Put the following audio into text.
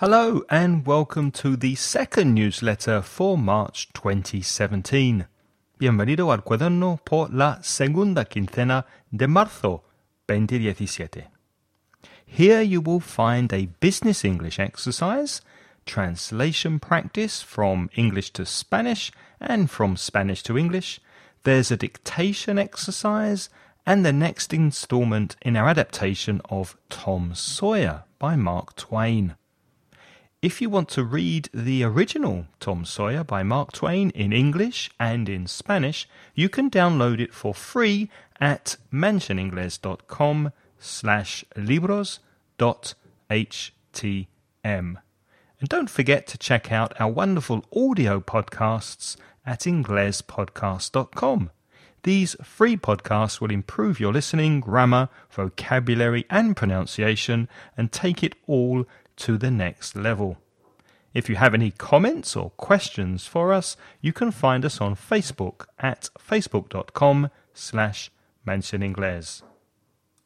Hello and welcome to the second newsletter for March 2017. Bienvenido al cuaderno por la segunda quincena de marzo 2017. Here you will find a business English exercise, translation practice from English to Spanish and from Spanish to English. There's a dictation exercise and the next installment in our adaptation of Tom Sawyer by Mark Twain. If you want to read the original Tom Sawyer by Mark Twain in English and in Spanish, you can download it for free at mentioningles.com/libros.htm. And don't forget to check out our wonderful audio podcasts at inglespodcast.com. These free podcasts will improve your listening, grammar, vocabulary and pronunciation and take it all to the next level. If you have any comments or questions for us, you can find us on Facebook at facebook.com/mentioningles.